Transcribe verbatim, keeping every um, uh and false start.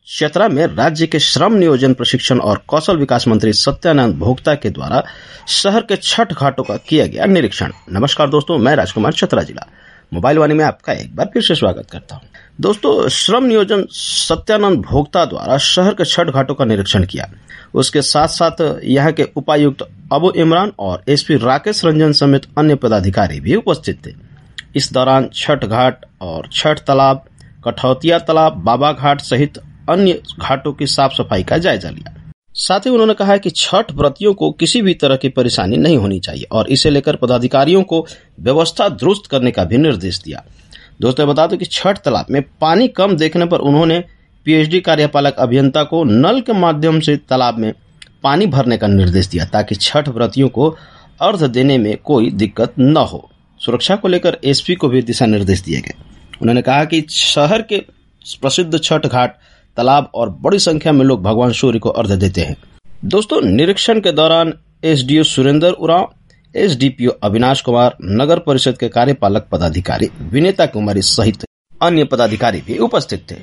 चतरा में राज्य के श्रम नियोजन प्रशिक्षण और कौशल विकास मंत्री सत्यानंद भोक्ता के द्वारा शहर के छठ घाटों का किया गया निरीक्षण। नमस्कार दोस्तों, मैं राजकुमार चतरा जिला मोबाइल वाणी में आपका एक बार फिर से स्वागत करता हूं। दोस्तों, श्रम नियोजन सत्यानंद भोक्ता द्वारा शहर के छठ घाटों का निरीक्षण किया। उसके साथ साथ यहाँ के उपायुक्त अबू इमरान और एसपी राकेश रंजन समेत अन्य पदाधिकारी भी उपस्थित थे। इस दौरान छठ घाट और छठ तालाब, कठौतिया तालाब, बाबा घाट सहित अन्य घाटों की साफ सफाई का जायजा लिया। साथ ही उन्होंने कहा कि छठ व्रतियों को किसी भी तरह की परेशानी नहीं होनी चाहिए और इसे लेकर पदाधिकारियों को व्यवस्था दुरुस्त करने का भी निर्देश दिया। दोस्तों, बता दो कि छठ तालाब में पानी कम देखने पर उन्होंने पीएचडी कार्यपालक अभियंता को नल के माध्यम से तालाब में पानी भरने का निर्देश दिया ताकि छठ व्रतियों को अर्घ देने में कोई दिक्कत न हो। सुरक्षा को लेकर एसपी को भी दिशा निर्देश दिए गए। उन्होंने कहा कि शहर के प्रसिद्ध छठ घाट, तालाब और बड़ी संख्या में लोग भगवान सूर्य को अर्घ्य देते हैं। दोस्तों, निरीक्षण के दौरान एसडीओ सुरेंद्र उरांव, एसडीपीओ अविनाश कुमार, नगर परिषद के कार्यपालक पदाधिकारी विनेता कुमारी सहित अन्य पदाधिकारी भी उपस्थित थे।